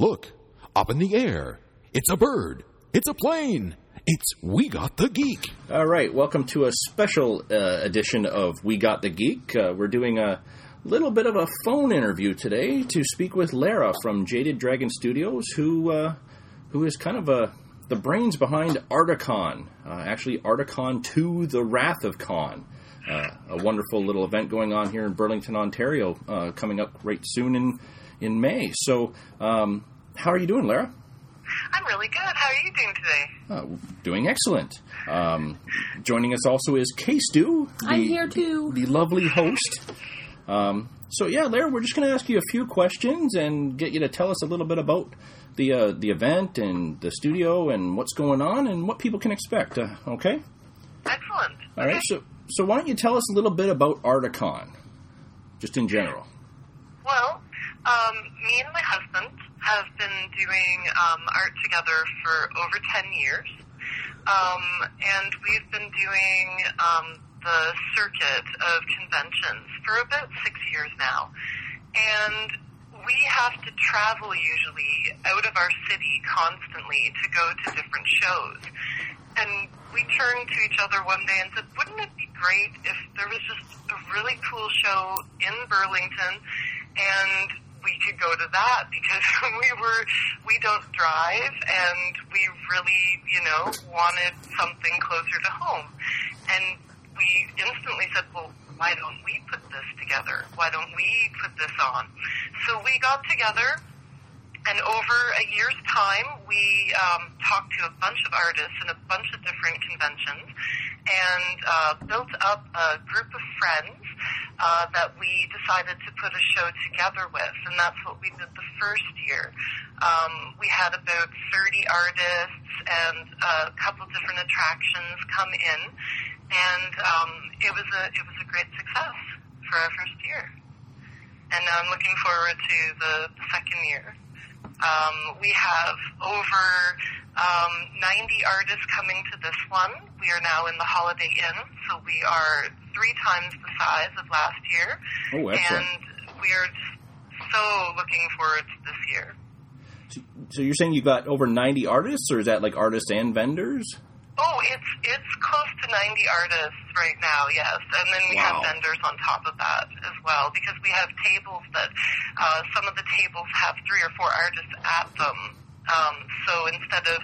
Look, up in the air. It's a bird. It's a plane. It's We Got the Geek. All right, welcome to a special edition of We Got the Geek. We're doing a little bit of a phone interview today to speak with Lara from Jaded Dragon Studios, who is kind of the brains behind Articon. Actually, Articon 2, The Wrath of Con. A wonderful little event going on here in Burlington, Ontario, coming up right soon in May. So, how are you doing, Lara? I'm really good. How are you doing today? Doing excellent. Joining us also is K-Stu. I'm here too. The lovely host. So yeah, Lara, we're just going to ask you a few questions and get you to tell us a little bit about the event and the studio and what's going on and what people can expect. Okay? Excellent. All right. So why don't you tell us a little bit about Articon, just in general? Well, me and my husband have been doing art together for over 10 years, and we've been doing the circuit of conventions for about 6 years now. And we have to travel usually out of our city constantly to go to different shows. And we turned to each other one day and said, wouldn't it be great if there was just a really cool show in Burlington and we could go to that, because we don't drive and we really, wanted something closer to home. And we instantly said, well, why don't we put this together? Why don't we put this on? So we got together, and over a year's time, we talked to a bunch of artists in a bunch of different conventions and built up a group of friends that we decided to put a show together with, and that's what we did the first year. We had about 30 artists and a couple different attractions come in, and it was a great success for our first year. And now I'm looking forward to the second year. We have over 90 artists coming to this one. We are now in the Holiday Inn, so we are 3 times the size of last year. Oh, excellent. And we are just so looking forward to this year. So you're saying you've got over 90 artists, or is that like artists and vendors? Oh, it's close to 90 artists right now, yes. And then we have vendors on top of that as well, because we have tables that some of the tables have 3 or 4 artists at them. So instead of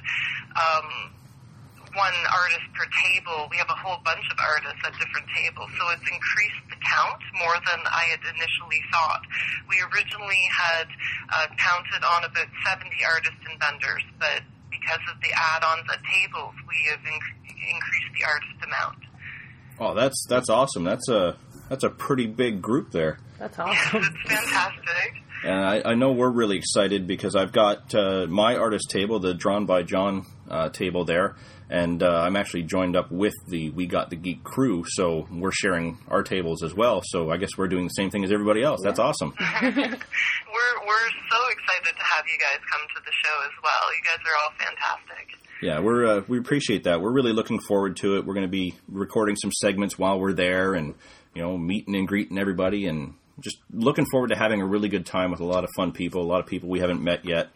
one artist per table, we have a whole bunch of artists at different tables. So it's increased the count more than I had initially thought. We originally had counted on about 70 artists and vendors, but because of the add-ons at tables, we have increased the artist amount. Oh, that's awesome. That's a pretty big group there. That's awesome. Yes, it's fantastic. And I know we're really excited because I've got my artist table, the Drawn by John table there, and I'm actually joined up with the We Got the Geek crew, so we're sharing our tables as well. So I guess we're doing the same thing as everybody else. Yeah. That's awesome. We're so excited to have you guys come to the show as well. You guys are all fantastic. Yeah, we appreciate that. We're really looking forward to it. We're going to be recording some segments while we're there, and meeting and greeting everybody, and just looking forward to having a really good time with a lot of fun people, a lot of people we haven't met yet.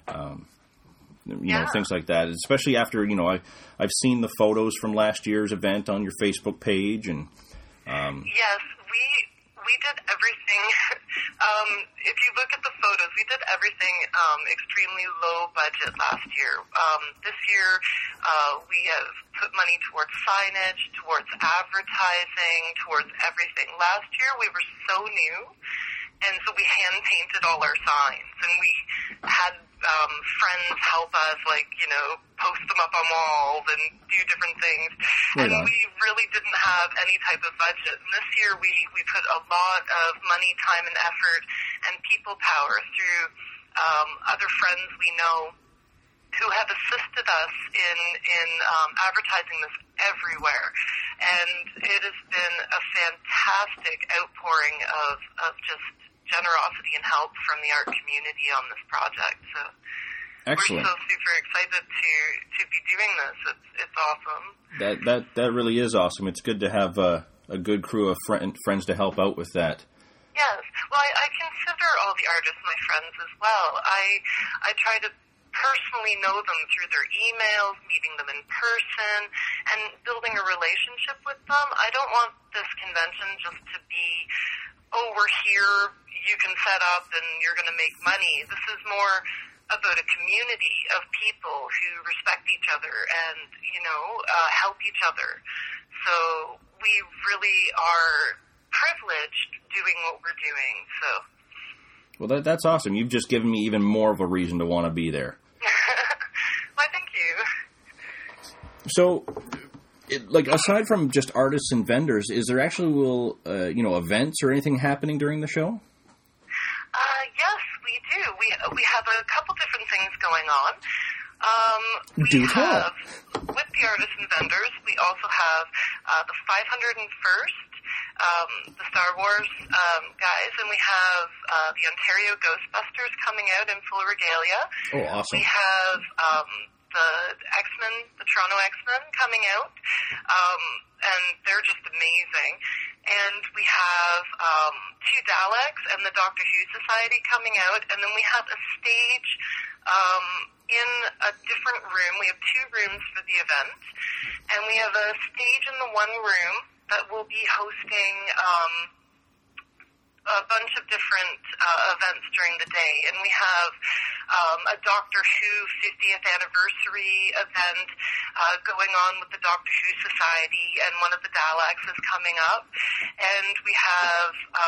Things like that. Especially after I've seen the photos from last year's event on your Facebook page, and yes, we did everything. If you look at the photos, we did everything extremely low budget last year. This year, we have put money towards signage, towards advertising, towards everything. Last year, we were so new, and so we hand-painted all our signs, and we had friends help us, post them up on walls and do different things. Right and on. we really didn't have any type of budget. And this year we put a lot of money, time, and effort and people power through other friends we know who have assisted us in advertising this everywhere. And it has been a fantastic outpouring of just generosity and help from the art community on this project. So excellent. We're so super excited to be doing this. It's awesome. That really is awesome. It's good to have a good crew of friends to help out with that. Yes. Well, I consider all the artists my friends as well. I try to personally know them through their emails, meeting them in person, and building a relationship with them. I don't want this convention just to be, oh, we're here, you can set up, and you're going to make money. This is more about a community of people who respect each other and, help each other. So we really are privileged doing what we're doing. So, well, that's awesome. You've just given me even more of a reason to want to be there. Well, thank you. So, aside from just artists and vendors, is there actually events or anything happening during the show? Yes, we do. We have a couple different things going on. With the artists and vendors, we also have the 501st, the Star Wars guys, and we have the Ontario Ghostbusters coming out in full regalia. Oh, awesome. We have the X-Men, the Toronto X-Men coming out, and they're just amazing. And we have two Daleks and the Doctor Who Society coming out, and then we have a stage in a different room. We have two rooms for the event, and we have a stage in the one room that will be hosting a bunch of different events during the day. And we have a Doctor Who 50th anniversary event going on with the Doctor Who Society, and one of the Daleks is coming up. And we have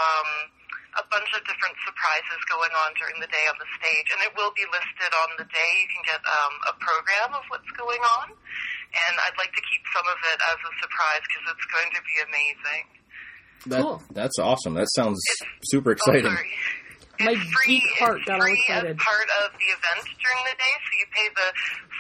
a bunch of different surprises going on during the day on the stage, and it will be listed on the day. You can get a program of what's going on, and I'd like to keep some of it as a surprise because it's going to be amazing. Cool. That's awesome. That sounds super exciting. Oh, sorry. My geek heart got all excited. It's free as part of the event during the day, so you pay the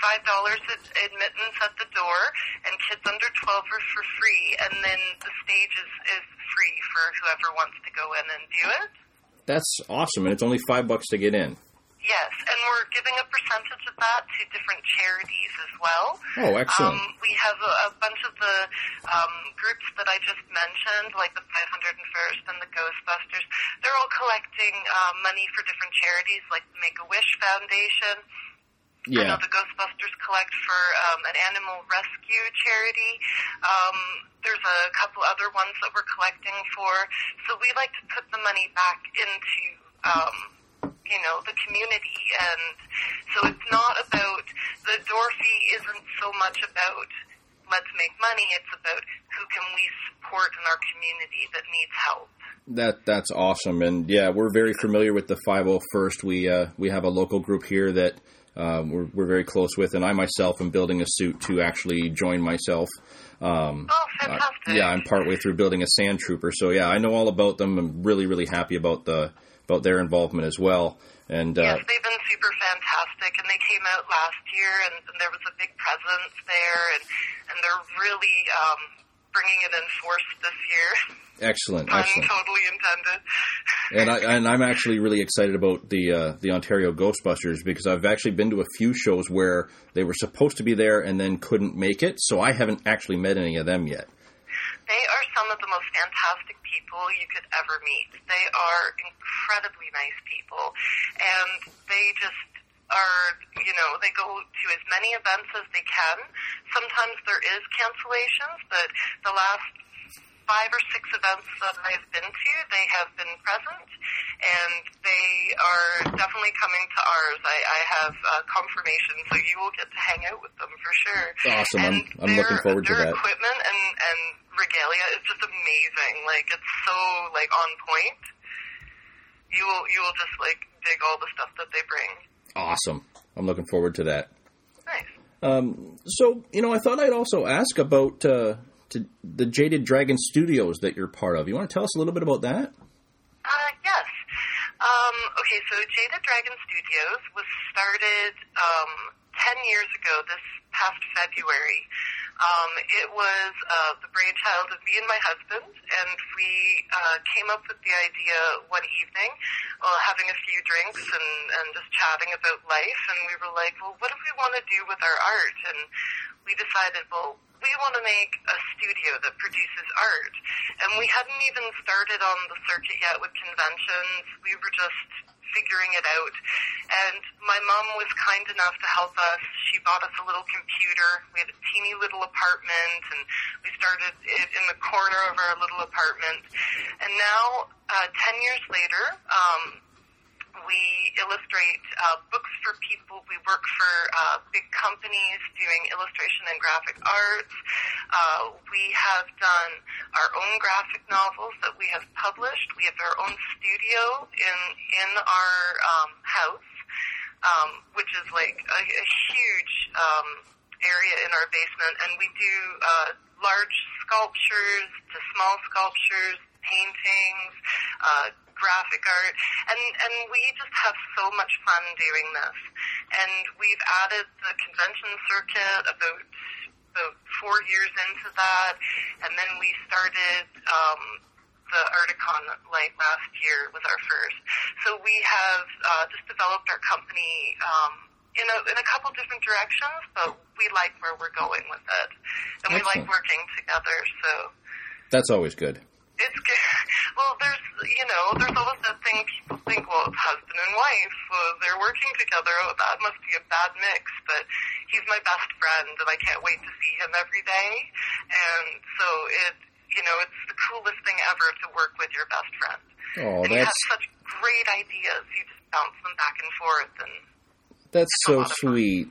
$5 admittance at the door, and kids under 12 are for free, and then the stage is free for whoever wants to go in and view it. That's awesome, and it's only $5 to get in. Yes, and we're giving a percentage of that to different charities as well. Oh, excellent. We have a bunch of the groups that I just mentioned, like the 501st and the Ghostbusters. They're all collecting money for different charities, like the Make-A-Wish Foundation. Yeah. I know the Ghostbusters collect for an animal rescue charity. There's a couple other ones that we're collecting for. So we like to put the money back into the community. And so it's not about, the door fee isn't so much about let's make money, it's about who can we support in our community that needs help. That's awesome. And yeah, we're very familiar with the 501st. We have a local group here that we're very close with, and I myself am building a suit to actually join myself. Fantastic. I'm partway through building a sand trooper, so yeah, I know all about them. I'm really, really happy about their involvement as well. And yes, they've been super fantastic, and they came out last year, and there was a big presence there, and they're really bringing it in force this year. Excellent, Pun excellent. Totally intended. And I'm actually really excited about the Ontario Ghostbusters, because I've actually been to a few shows where they were supposed to be there and then couldn't make it, so I haven't actually met any of them yet. They are some of the most fantastic people you could ever meet. They are incredibly nice people, and they just are, they go to as many events as they can. Sometimes there is cancellations, but the last 5 or 6 events that I've been to, they have been present, and they are definitely coming to ours. I have confirmation, so you will get to hang out with them for sure. Awesome. And I'm looking forward to that. Their equipment and regalia is just amazing. Like, it's so, on point. You will just, dig all the stuff that they bring. Awesome. I'm looking forward to that. Nice. So, I thought I'd also ask about the Jaded Dragon Studios that you're part of. You want to tell us a little bit about that? Yes. Okay, so Jaded Dragon Studios was started 10 years ago this past February. It was the brainchild of me and my husband, and we came up with the idea one evening while having a few drinks and just chatting about life, and we were like, well, what do we want to do with our art? And we decided, well, we want to make a studio that produces art. And we hadn't even started on the circuit yet with conventions. We were just figuring it out. And my mom was kind enough to help us. She bought us a little computer. We had a teeny little apartment, and we started it in the corner of our little apartment. And now, 10 years later, we illustrate books for people. We work for big companies doing illustration and graphic arts. We have done our own graphic novels that we have published. We have our own studio in our house, which is like a huge area in our basement. And we do large sculptures to small sculptures, paintings, graphic art, and we just have so much fun doing this. And we've added the convention circuit about 4 years into that, and then we started the Articon last year was our first. So we have just developed our company in a couple different directions, but we like where we're going with it, and we like working together. So that's always good. It's good. Well, there's always that thing people think, well, it's husband and wife. They're working together. Oh, that must be a bad mix. But he's my best friend, and I can't wait to see him every day. And so it's the coolest thing ever to work with your best friend. Oh, and you have such great ideas. You just bounce them back and forth. And that's so sweet.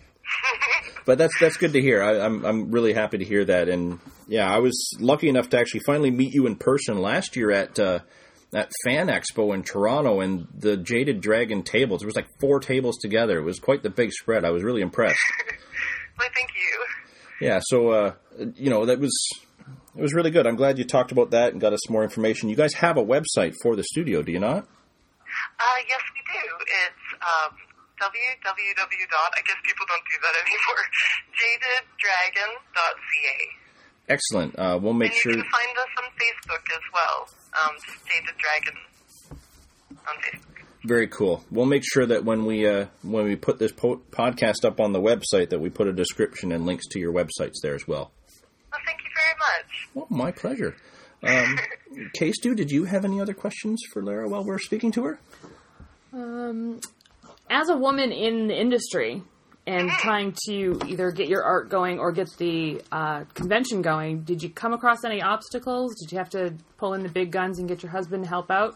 But that's good to hear. I'm really happy to hear that. And yeah, I was lucky enough to actually finally meet you in person last year at Fan Expo in Toronto, and the Jaded Dragon tables. There was like 4 tables together. It was quite the big spread. I was really impressed. Well, thank you. Yeah, so it was really good. I'm glad you talked about that and got us some more information. You guys have a website for the studio, do you not? Yes, we do. It's I guess people don't do that anymore, jadeddragon.ca. Excellent. We'll make sure... And you can find us on Facebook as well, just Jaded Dragon on Facebook. Very cool. We'll make sure that when we put this podcast up on the website, that we put a description and links to your websites there as well. Well, thank you very much. Well, my pleasure. K-Stu, did you have any other questions for Lara while we're speaking to her? As a woman in the industry and trying to either get your art going or get the convention going, did you come across any obstacles? Did you have to pull in the big guns and get your husband to help out?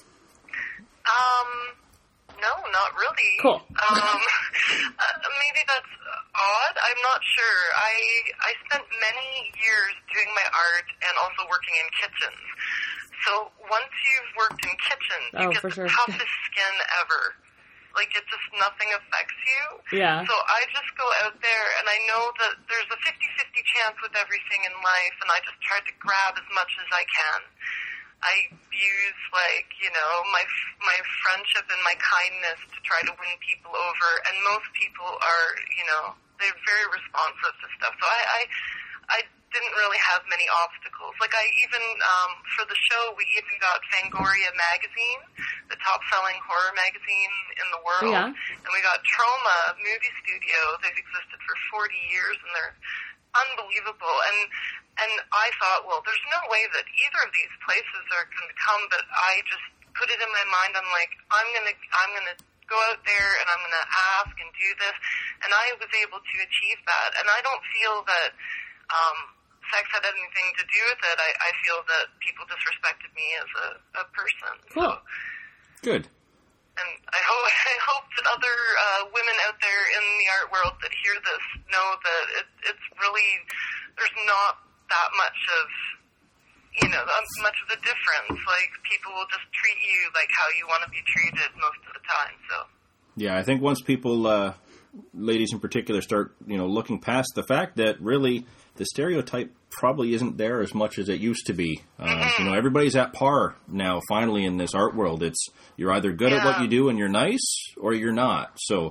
No, not really. Cool. Maybe that's odd. I'm not sure. I spent many years doing my art and also working in kitchens. So once you've worked in kitchens, you get the toughest skin ever. Like, it just, nothing affects you. Yeah. So I just go out there, and I know that there's a 50-50 chance with everything in life, and I just try to grab as much as I can. I use, my friendship and my kindness to try to win people over, and most people are, they're very responsive to stuff. So I didn't really have many obstacles. Like, I even, for the show, we even got Fangoria magazine, the top-selling horror magazine in the world. Yeah. And we got Troma movie studio. They've existed for 40 years, and they're unbelievable. And I thought, well, there's no way that either of these places are going to come, but I just put it in my mind. I'm like, I'm gonna go out there, and I'm going to ask and do this. And I was able to achieve that. And I don't feel that sex had anything to do with it. I feel that people disrespected me as a person. Cool. So, good. And I hope that other women out there in the art world that hear this know that it's really, there's not that much of, much of a difference. Like, people will just treat you like how you want to be treated most of the time. So. Yeah, I think once people, ladies in particular, start, looking past the fact that really the stereotype probably isn't there as much as it used to be. Everybody's at par now, finally, in this art world. It's, you're either good at what you do and you're nice, or you're not. So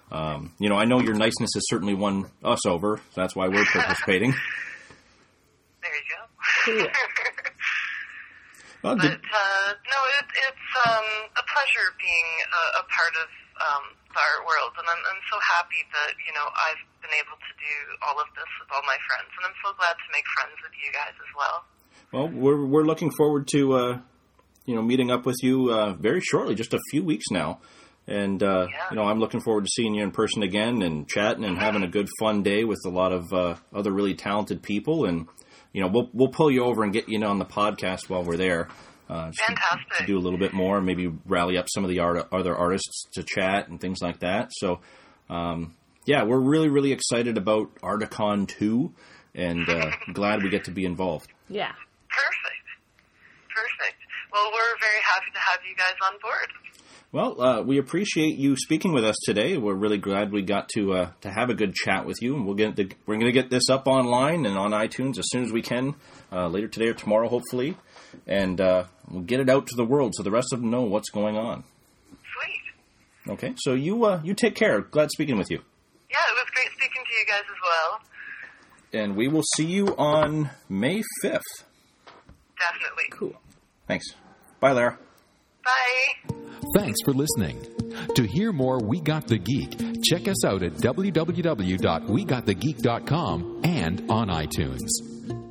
I know your niceness has certainly won us over. So that's why we're participating. There you go. Cool. Well, But no, it's a pleasure being a part of the art world, and I'm so happy that I've been able to do all of this with all my friends, and I'm so glad to make friends with you guys as well. Well, we're looking forward to meeting up with you very shortly, just a few weeks now, and I'm looking forward to seeing you in person again and chatting and having a good fun day with a lot of other really talented people, and we'll pull you over and get you on the podcast while we're there. Fantastic. To do a little bit more, maybe rally up some of the other artists to chat and things like that. So, we're really, really excited about Articon 2 and glad we get to be involved. Yeah. Perfect. Well, we're very happy to have you guys on board. Well, we appreciate you speaking with us today. We're really glad we got to have a good chat with you. And we're going to get this up online and on iTunes as soon as we can, later today or tomorrow, hopefully. And we'll get it out to the world so the rest of them know what's going on. Sweet. Okay, so you take care. Glad speaking with you. Yeah, it was great speaking to you guys as well. And we will see you on May 5th. Definitely. Cool. Thanks. Bye, Lara. Bye. Thanks for listening. To hear more We Got the Geek, check us out at www.wegotthegeek.com and on iTunes.